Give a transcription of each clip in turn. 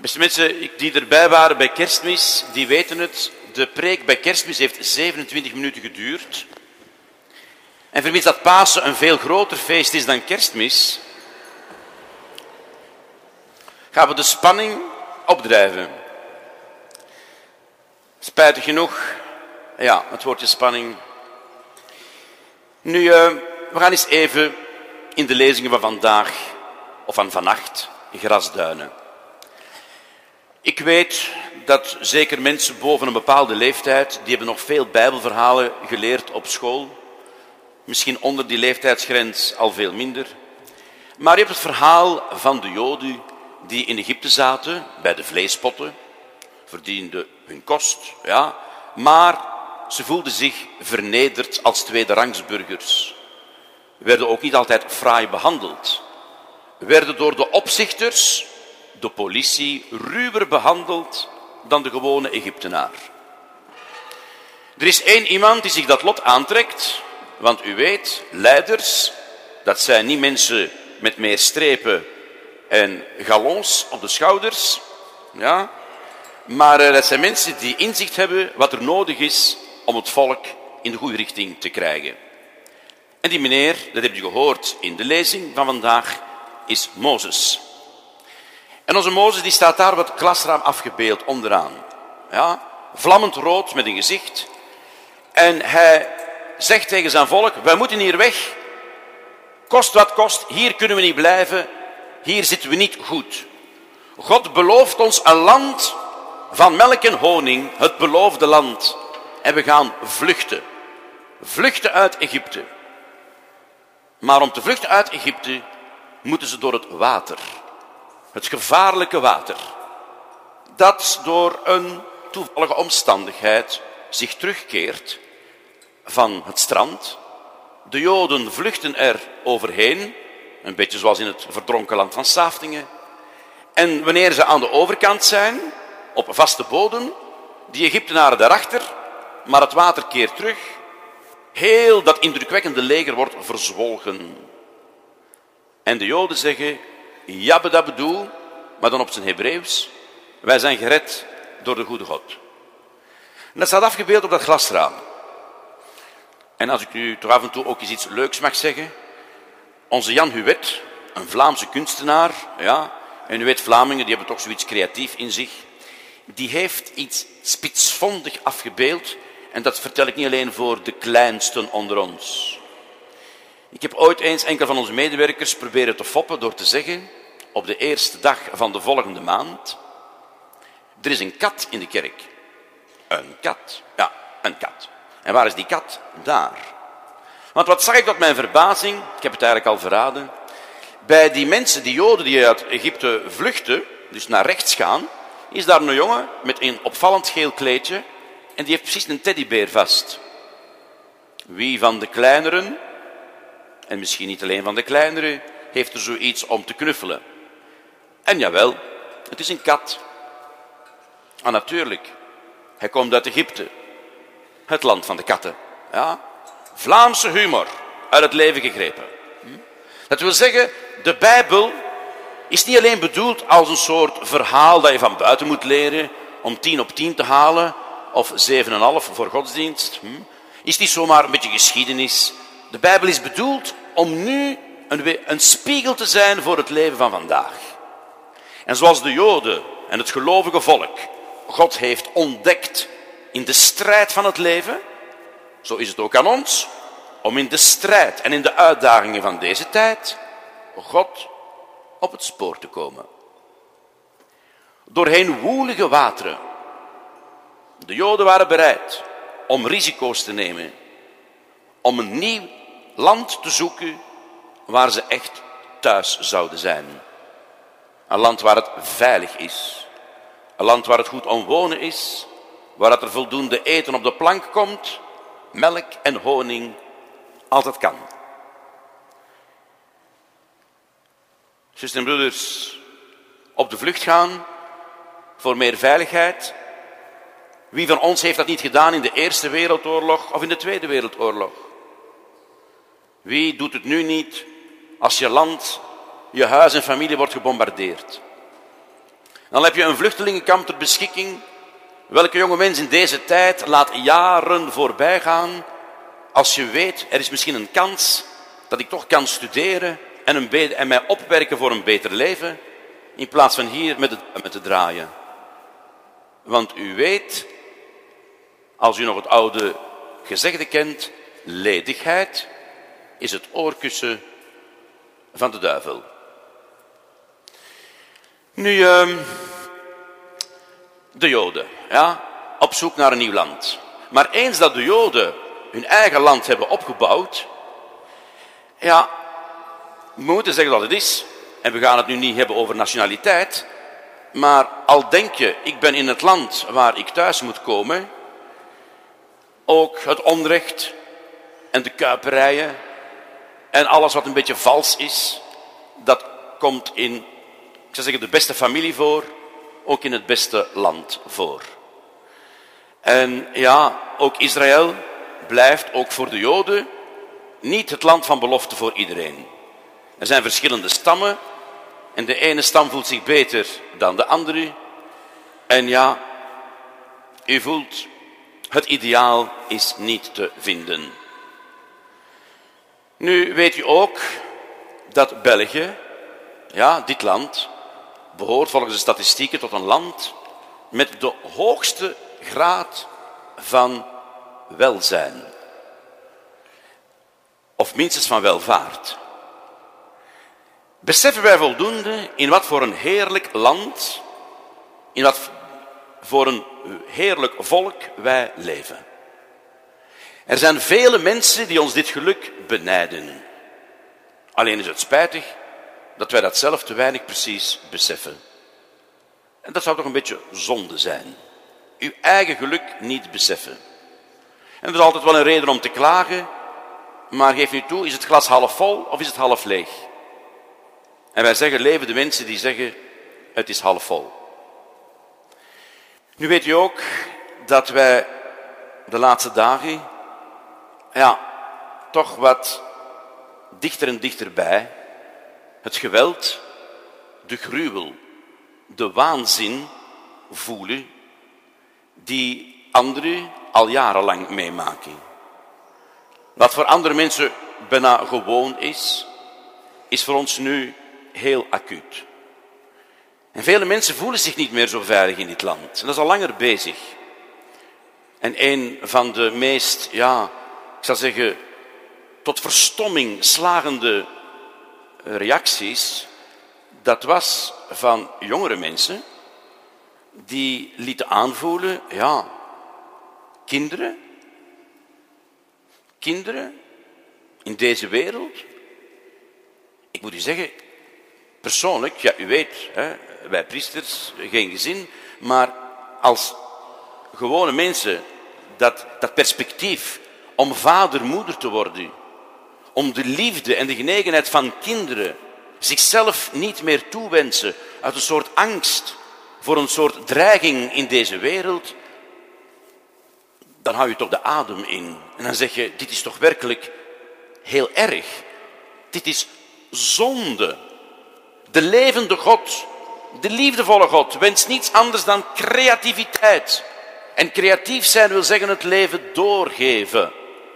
Beste mensen die erbij waren bij kerstmis, die weten het. De preek bij kerstmis heeft 27 minuten geduurd. En vermits dat Pasen een veel groter feest is dan kerstmis, gaan we de spanning opdrijven. Spijtig genoeg, ja, het woordje spanning. Nu, we gaan eens even in de lezingen van vandaag, of van vannacht, grasduinen. Ik weet dat zeker mensen boven een bepaalde leeftijd, die hebben nog veel Bijbelverhalen geleerd op school. Misschien onder die leeftijdsgrens al veel minder. Maar je hebt het verhaal van de Joden die in Egypte zaten, bij de vleespotten, verdienden hun kost, ja, maar ze voelden zich vernederd als tweederangsburgers. Werden ook niet altijd fraai behandeld. Werden door de opzichters, de politie, ruwer behandeld dan de gewone Egyptenaar. Er is één iemand die zich dat lot aantrekt, want u weet, leiders, dat zijn niet mensen met meer strepen en galons op de schouders, ja, maar dat zijn mensen die inzicht hebben wat er nodig is om het volk in de goede richting te krijgen. En die meneer, dat heb je gehoord in de lezing van vandaag, is Mozes. En onze Mozes die staat daar op het klasraam afgebeeld onderaan. Ja, vlammend rood met een gezicht. En hij zegt tegen zijn volk, wij moeten hier weg. Kost wat kost, hier kunnen we niet blijven. Hier zitten we niet goed. God belooft ons een land van melk en honing, het beloofde land. En we gaan vluchten. Vluchten uit Egypte. Maar om te vluchten uit Egypte moeten ze door het water. Het gevaarlijke water. Dat door een toevallige omstandigheid zich terugkeert van het strand. De Joden vluchten er overheen. Een beetje zoals in het verdronken land van Saftingen. En wanneer ze aan de overkant zijn, op vaste bodem, die Egyptenaren daarachter, maar het water keert terug. Heel dat indrukwekkende leger wordt verzwolgen. En de Joden zeggen, jabbedabedoe, maar dan op zijn Hebreeuws, wij zijn gered door de goede God. En dat staat afgebeeld op dat glasraam. En als ik u toch af en toe ook eens iets leuks mag zeggen, onze Jan Huet, een Vlaamse kunstenaar, ja, en u weet, Vlamingen, die hebben toch zoiets creatief in zich, die heeft iets spitsvondig afgebeeld, en dat vertel ik niet alleen voor de kleinsten onder ons. Ik heb ooit eens enkel van onze medewerkers proberen te foppen door te zeggen, op de eerste dag van de volgende maand, er is een kat in de kerk. Een kat? Ja, een kat. En waar is die kat? Daar. Want wat zag ik tot mijn verbazing, ik heb het eigenlijk al verraden, bij die mensen, die Joden die uit Egypte vluchten, dus naar rechts gaan, is daar een jongen met een opvallend geel kleedje en die heeft precies een teddybeer vast. Wie van de kleineren, en misschien niet alleen van de kleineren, heeft er zoiets om te knuffelen? En jawel, het is een kat. Ah, natuurlijk, hij komt uit Egypte, het land van de katten. Ja? Vlaamse humor, uit het leven gegrepen. Dat wil zeggen, de Bijbel is niet alleen bedoeld als een soort verhaal dat je van buiten moet leren om 10 op 10 te halen, of 7,5 voor godsdienst. Is niet zomaar een beetje geschiedenis. De Bijbel is bedoeld om nu een spiegel te zijn voor het leven van vandaag. En zoals de Joden en het gelovige volk God heeft ontdekt in de strijd van het leven, zo is het ook aan ons om in de strijd en in de uitdagingen van deze tijd God op het spoor te komen. Doorheen woelige wateren. De Joden waren bereid om risico's te nemen, om een nieuw land te zoeken waar ze echt thuis zouden zijn. Een land waar het veilig is. Een land waar het goed om wonen is, waar er voldoende eten op de plank komt, melk en honing altijd kan. Zusters en broeders, op de vlucht gaan voor meer veiligheid. Wie van ons heeft dat niet gedaan in de Eerste Wereldoorlog of in de Tweede Wereldoorlog? Wie doet het nu niet als je land, je huis en familie wordt gebombardeerd? Dan heb je een vluchtelingenkamp ter beschikking. Welke jonge mens in deze tijd laat jaren voorbij gaan als je weet, er is misschien een kans dat ik toch kan studeren en mij opwerken voor een beter leven, in plaats van hier met te draaien. Want u weet, als u nog het oude gezegde kent, ledigheid is het oorkussen van de duivel. Nu, de Joden, ja, op zoek naar een nieuw land. Maar eens dat de Joden hun eigen land hebben opgebouwd, ja, we moeten zeggen dat het is. En we gaan het nu niet hebben over nationaliteit, maar al denk je, ik ben in het land waar ik thuis moet komen, ook het onrecht en de kuiperijen en alles wat een beetje vals is, dat komt in, ik zou zeggen, de beste familie voor, ook in het beste land voor. En ja, ook Israël blijft ook voor de Joden niet het land van belofte voor iedereen. Er zijn verschillende stammen en de ene stam voelt zich beter dan de andere. En ja, u voelt, het ideaal is niet te vinden. Nu weet u ook dat België, ja, dit land, behoort volgens de statistieken tot een land met de hoogste graad van welzijn. Of minstens van welvaart. Beseffen wij voldoende in wat voor een heerlijk land, in wat voor een heerlijk volk wij leven? Er zijn vele mensen die ons dit geluk benijden. Alleen is het spijtig dat wij dat zelf te weinig precies beseffen. En dat zou toch een beetje zonde zijn. Uw eigen geluk niet beseffen. En er is altijd wel een reden om te klagen, maar geef nu toe, is het glas half vol of is het half leeg? En wij zeggen, leven de mensen die zeggen, het is half vol. Nu weet u ook dat wij de laatste dagen, ja, toch wat dichter en dichterbij het geweld, de gruwel, de waanzin voelen die anderen al jarenlang meemaken. Wat voor andere mensen bijna gewoon is voor ons nu heel acuut. En vele mensen voelen zich niet meer zo veilig in dit land. En dat is al langer bezig. En een van de meest, ja, ik zou zeggen, tot verstomming slagende reacties, dat was van jongere mensen die lieten aanvoelen, ja, kinderen in deze wereld. Ik moet u zeggen, persoonlijk, ja, u weet, hè, wij priesters, geen gezin, maar als gewone mensen dat perspectief om vader, moeder te worden, om de liefde en de genegenheid van kinderen zichzelf niet meer toewensen uit een soort angst voor een soort dreiging in deze wereld, dan hou je toch de adem in. En dan zeg je, dit is toch werkelijk heel erg. Dit is zonde. De levende God, de liefdevolle God, wenst niets anders dan creativiteit. En creatief zijn wil zeggen het leven doorgeven.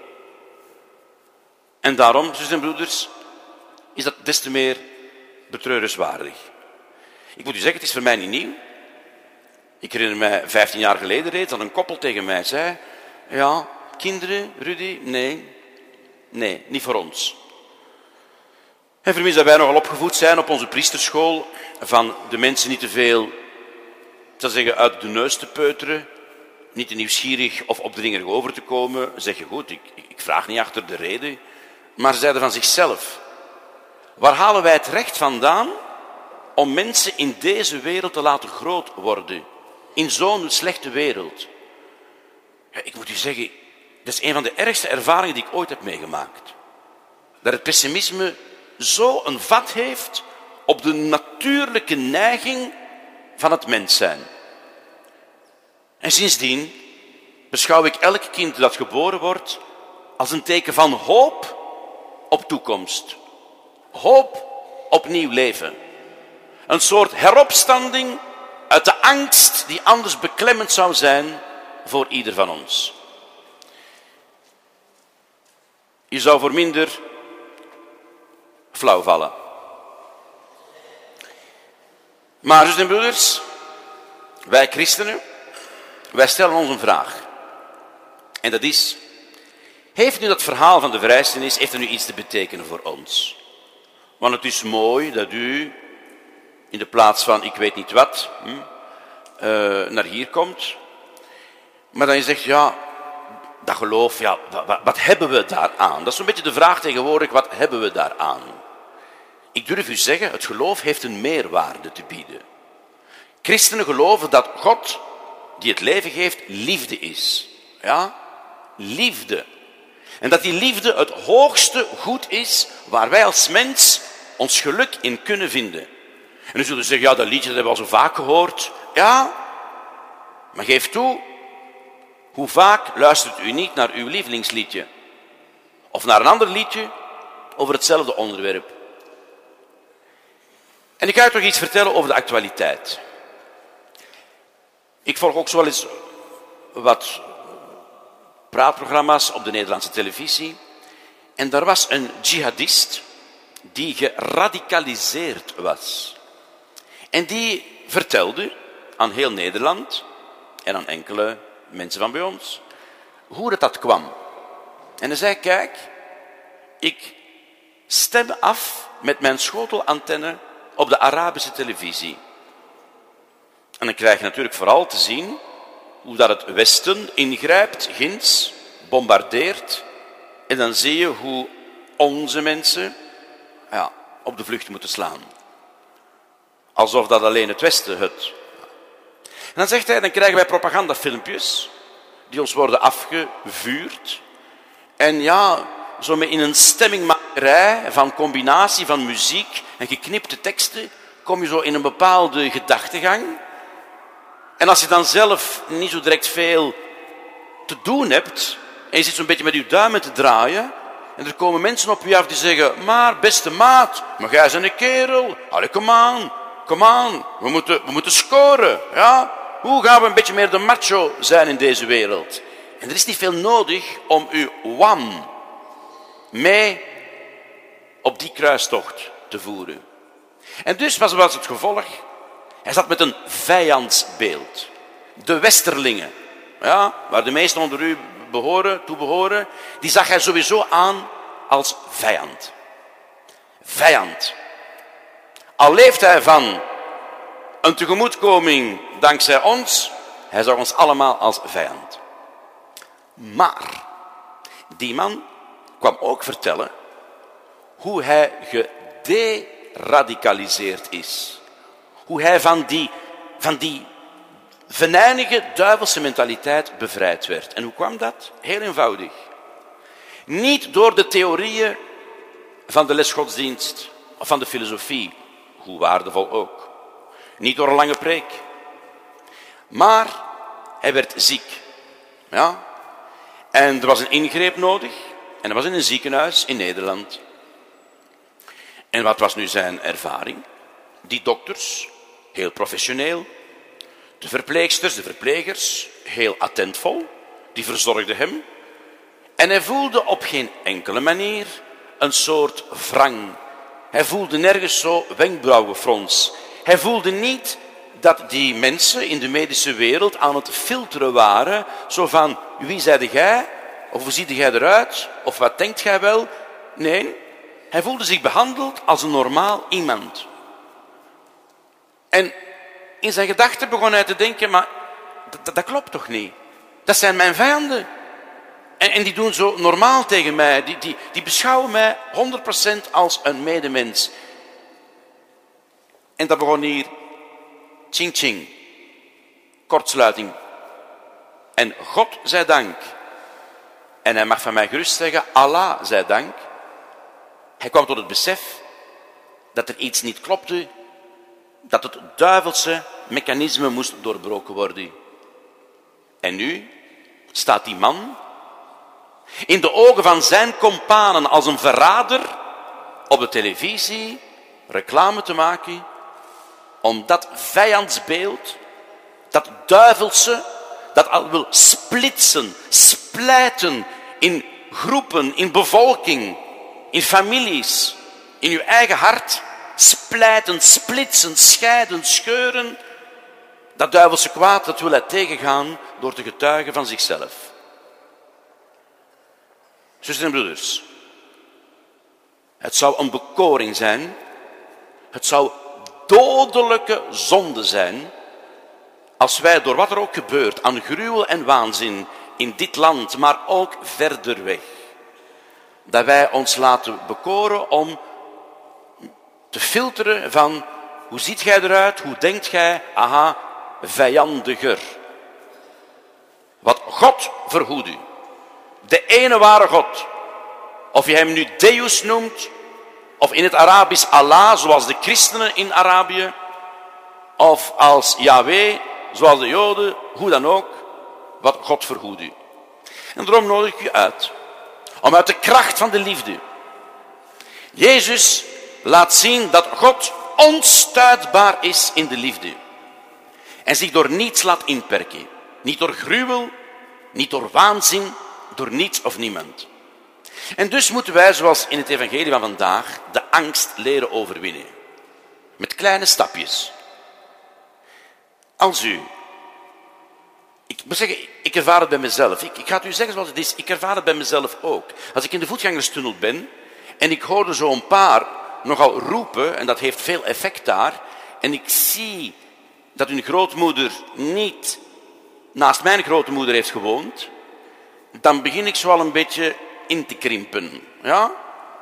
En daarom, zusters en broeders, is dat des te meer betreurenswaardig. Ik moet u zeggen, het is voor mij niet nieuw. Ik herinner mij 15 jaar geleden reeds dat een koppel tegen mij zei, ja, kinderen, Rudy, nee, niet voor ons. En vermits dat wij nogal opgevoed zijn op onze priesterschool, van de mensen niet te veel, ik zou zeggen, uit de neus te peuteren, niet te nieuwsgierig of opdringerig over te komen, zeg je goed, ik vraag niet achter de reden, maar ze zeiden van zichzelf, waar halen wij het recht vandaan om mensen in deze wereld te laten groot worden, in zo'n slechte wereld? Ja, ik moet u zeggen, dat is een van de ergste ervaringen die ik ooit heb meegemaakt. Dat het pessimisme zo een vat heeft op de natuurlijke neiging van het mens zijn. En sindsdien beschouw ik elk kind dat geboren wordt als een teken van hoop op toekomst. Hoop op nieuw leven. Een soort heropstanding Uit de angst die anders beklemmend zou zijn voor ieder van ons. Je zou voor minder flauw vallen. Maar, zussen en broeders, wij christenen, wij stellen ons een vraag. En dat is, heeft nu dat verhaal van de verrijzenis, heeft er nu iets te betekenen voor ons? Want het is mooi dat u in de plaats van ik weet niet wat, naar hier komt. Maar dan je zegt, ja, dat geloof, ja, wat hebben we daaraan? Dat is een beetje de vraag tegenwoordig, wat hebben we daaraan? Ik durf u zeggen, het geloof heeft een meerwaarde te bieden. Christenen geloven dat God, die het leven geeft, liefde is. Ja, liefde. En dat die liefde het hoogste goed is waar wij als mens ons geluk in kunnen vinden. En u zult zeggen, ja, dat liedje dat hebben we al zo vaak gehoord. Ja, maar geef toe, hoe vaak luistert u niet naar uw lievelingsliedje? Of naar een ander liedje over hetzelfde onderwerp? En ik ga u toch iets vertellen over de actualiteit. Ik volg ook zo wel eens wat praatprogramma's op de Nederlandse televisie. En daar was een jihadist die geradicaliseerd was. En die vertelde aan heel Nederland en aan enkele mensen van bij ons hoe dat kwam. En hij zei, kijk, ik stem af met mijn schotelantenne op de Arabische televisie. En dan krijg je natuurlijk vooral te zien hoe dat het Westen ingrijpt, ginds, bombardeert. En dan zie je hoe onze mensen op de vlucht moeten slaan. Alsof dat alleen het Westen het. En dan zegt hij, dan krijgen wij propagandafilmpjes die ons worden afgevuurd. En ja, zo met in een stemmingmakerij van combinatie van muziek en geknipte teksten kom je zo in een bepaalde gedachtegang. En als je dan zelf niet zo direct veel te doen hebt en je zit zo'n beetje met je duimen te draaien en er komen mensen op je af die zeggen, maar beste maat, maar jij bent een kerel, allee, come on, we moeten scoren. Ja? Hoe gaan we een beetje meer de macho zijn in deze wereld? En er is niet veel nodig om uw wam mee op die kruistocht te voeren. En dus was het gevolg. Hij zat met een vijandsbeeld. De Westerlingen, ja, waar de meesten onder u toe behoren, die zag hij sowieso aan als vijand. Vijand. Al leeft hij van een tegemoetkoming dankzij ons, hij zag ons allemaal als vijand. Maar die man kwam ook vertellen hoe hij gederadicaliseerd is. Hoe hij van die venijnige duivelse mentaliteit bevrijd werd. En hoe kwam dat? Heel eenvoudig. Niet door de theorieën van de lesgodsdienst of van de filosofie, hoe waardevol ook. Niet door een lange preek. Maar hij werd ziek. Ja? En er was een ingreep nodig. En hij was in een ziekenhuis in Nederland. En wat was nu zijn ervaring? Die dokters, heel professioneel. De verpleegsters, de verplegers, heel attentvol. Die verzorgden hem. En hij voelde op geen enkele manier een soort wrang. Hij voelde nergens zo wenkbrauwenfrons. Hij voelde niet dat die mensen in de medische wereld aan het filteren waren. Zo van, wie zijde jij? Of hoe ziet jij eruit? Of wat denkt jij wel? Nee, hij voelde zich behandeld als een normaal iemand. En in zijn gedachten begon hij te denken, maar dat klopt toch niet? Dat zijn mijn vijanden. En die doen zo normaal tegen mij. Die beschouwen mij 100% als een medemens. En dat begon hier, ching ching, kortsluiting. En God zij dank. En hij mag van mij gerust zeggen, Allah zij dank. Hij kwam tot het besef dat er iets niet klopte, dat het duivelse mechanisme moest doorbroken worden. En nu staat die man in de ogen van zijn companen als een verrader op de televisie reclame te maken om dat vijandsbeeld, dat duivelse, dat al wil splitsen, splijten in groepen, in bevolking, in families, in uw eigen hart, splijten, splitsen, scheiden, scheuren. Dat duivelse kwaad, dat wil hij tegengaan door te getuigen van zichzelf. Zusters en broeders, het zou een bekoring zijn, het zou dodelijke zonde zijn, als wij door wat er ook gebeurt aan gruwel en waanzin in dit land, maar ook verder weg, dat wij ons laten bekoren om te filteren van hoe ziet jij eruit, hoe denkt jij, aha, vijandiger. Wat God verhoedt u. De ene ware God. Of je hem nu Deus noemt, of in het Arabisch Allah, zoals de christenen in Arabië, of als Yahweh, zoals de Joden, hoe dan ook, wat God verhoedt u. En daarom nodig ik u uit, om uit de kracht van de liefde. Jezus laat zien dat God onstuitbaar is in de liefde. En zich door niets laat inperken. Niet door gruwel, niet door waanzin, door niets of niemand. En dus moeten wij, zoals in het evangelie van vandaag, de angst leren overwinnen. Met kleine stapjes. Als u... Ik moet zeggen, ik ervaar het bij mezelf. Ik ga het u zeggen zoals het is. Ik ervaar het bij mezelf ook. Als ik in de voetgangerstunnel ben en ik hoorde zo een paar nogal roepen, en dat heeft veel effect daar, en ik zie dat hun grootmoeder niet naast mijn grootmoeder heeft gewoond, dan begin ik zo al een beetje in te krimpen. Ja?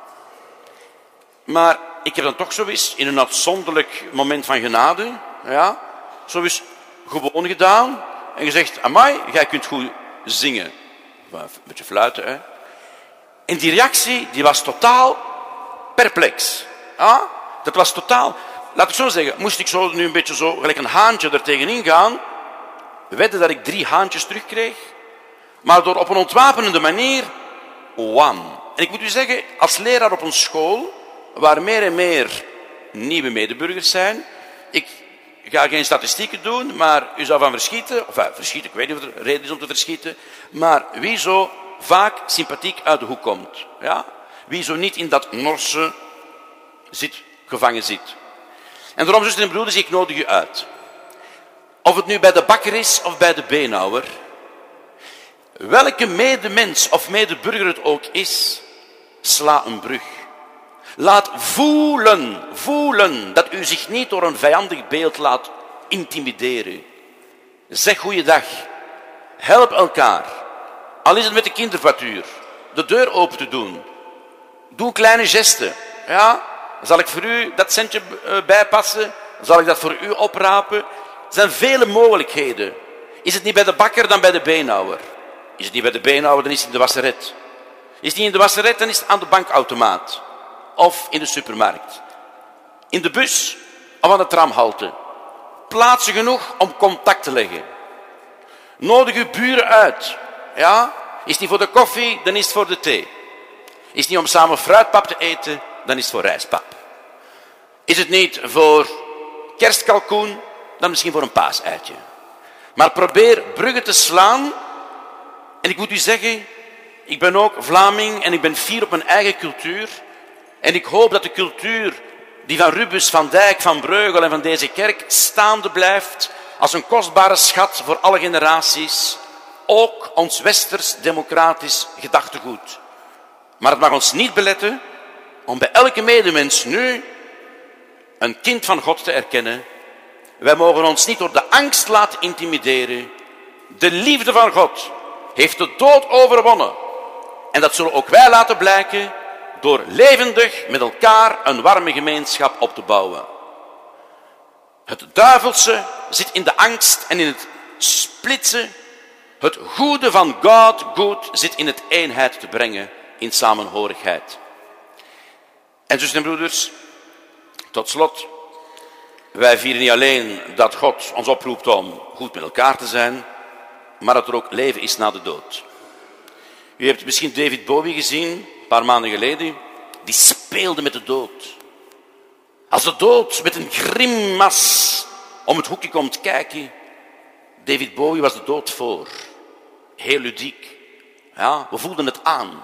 Maar ik heb dan toch zo eens in een uitzonderlijk moment van genade, ja, zo eens gewoon gedaan en gezegd, amai, jij kunt goed zingen. Een beetje fluiten, hè. En die reactie, die was totaal perplex. Ja? Dat was totaal... Laat ik zo zeggen, moest ik zo nu een beetje zo, gelijk een haantje er tegenin gaan, wedden dat ik 3 haantjes terugkreeg, maar door op een ontwapenende manier, wam. En ik moet u zeggen, als leraar op een school, waar meer en meer nieuwe medeburgers zijn, ik ga geen statistieken doen, maar u zou van verschieten, of verschieten, ik weet niet of er reden is om te verschieten, maar wie zo vaak sympathiek uit de hoek komt, ja? Wie zo niet in dat norse gevangen zit. En daarom, zusters en broeders, ik nodig u uit. Of het nu bij de bakker is of bij de beenhouwer. Welke medemens of medeburger het ook is, sla een brug. Laat voelen dat u zich niet door een vijandig beeld laat intimideren. Zeg goeiedag. Help elkaar. Al is het met de kindervoituur. De deur open te doen. Doe kleine gesten. Ja? Zal ik voor u dat centje bijpassen? Zal ik dat voor u oprapen? Er zijn vele mogelijkheden. Is het niet bij de bakker, dan bij de beenhouwer. Is het niet bij de beenhouwer, dan is het in de wasseret. Is het niet in de wasseret, dan is het aan de bankautomaat. Of in de supermarkt. In de bus of aan de tramhalte. Plaatsen genoeg om contact te leggen. Nodig uw buren uit. Ja? Is het niet voor de koffie, dan is het voor de thee. Is het niet om samen fruitpap te eten, dan is het voor rijstpap. Is het niet voor kerstkalkoen, dan misschien voor een paaseitje. Maar probeer bruggen te slaan. En ik moet u zeggen, ik ben ook Vlaming en ik ben fier op mijn eigen cultuur. En ik hoop dat de cultuur die van Rubens, Van Dijk, Van Breugel en van deze kerk staande blijft als een kostbare schat voor alle generaties. Ook ons westers-democratisch gedachtegoed. Maar het mag ons niet beletten om bij elke medemens nu een kind van God te erkennen. Wij mogen ons niet door de angst laten intimideren. De liefde van God heeft de dood overwonnen. En dat zullen ook wij laten blijken door levendig met elkaar een warme gemeenschap op te bouwen. Het duivelse zit in de angst en in het splitsen. Het goede van God goed zit in het eenheid te brengen, in samenhorigheid. En zusters en broeders, tot slot, wij vieren niet alleen dat God ons oproept om goed met elkaar te zijn, maar dat er ook leven is na de dood. U hebt misschien David Bowie gezien, een paar maanden geleden, die speelde met de dood. Als de dood met een grimas om het hoekje komt kijken. David Bowie was de dood voor. Heel ludiek. Ja, we voelden het aan.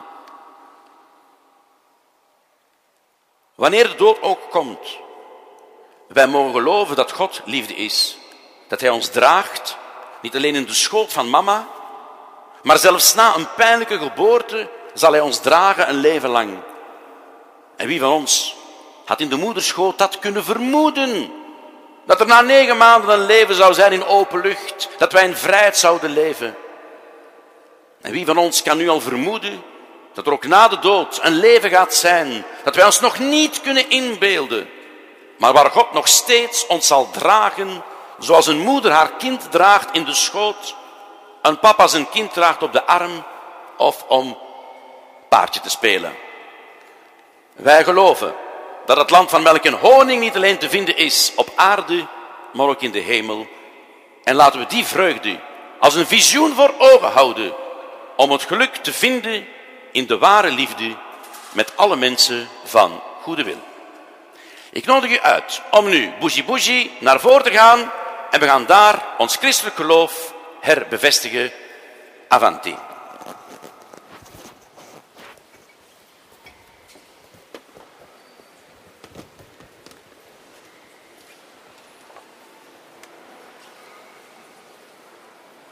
Wanneer de dood ook komt, wij mogen geloven dat God liefde is. Dat hij ons draagt, niet alleen in de schoot van mama, maar zelfs na een pijnlijke geboorte zal hij ons dragen een leven lang. En wie van ons had in de moederschoot dat kunnen vermoeden? Dat er na 9 maanden een leven zou zijn in open lucht, dat wij in vrijheid zouden leven. En wie van ons kan nu al vermoeden dat er ook na de dood een leven gaat zijn, dat wij ons nog niet kunnen inbeelden, maar waar God nog steeds ons zal dragen, zoals een moeder haar kind draagt in de schoot, een papa zijn kind draagt op de arm of om paardje te spelen. Wij geloven dat het land van melk en honing niet alleen te vinden is op aarde, maar ook in de hemel. En laten we die vreugde als een visioen voor ogen houden, om het geluk te vinden in de ware liefde met alle mensen van goede wil. Ik nodig u uit om nu bougie bougie naar voren te gaan en we gaan daar ons christelijk geloof herbevestigen. Avanti.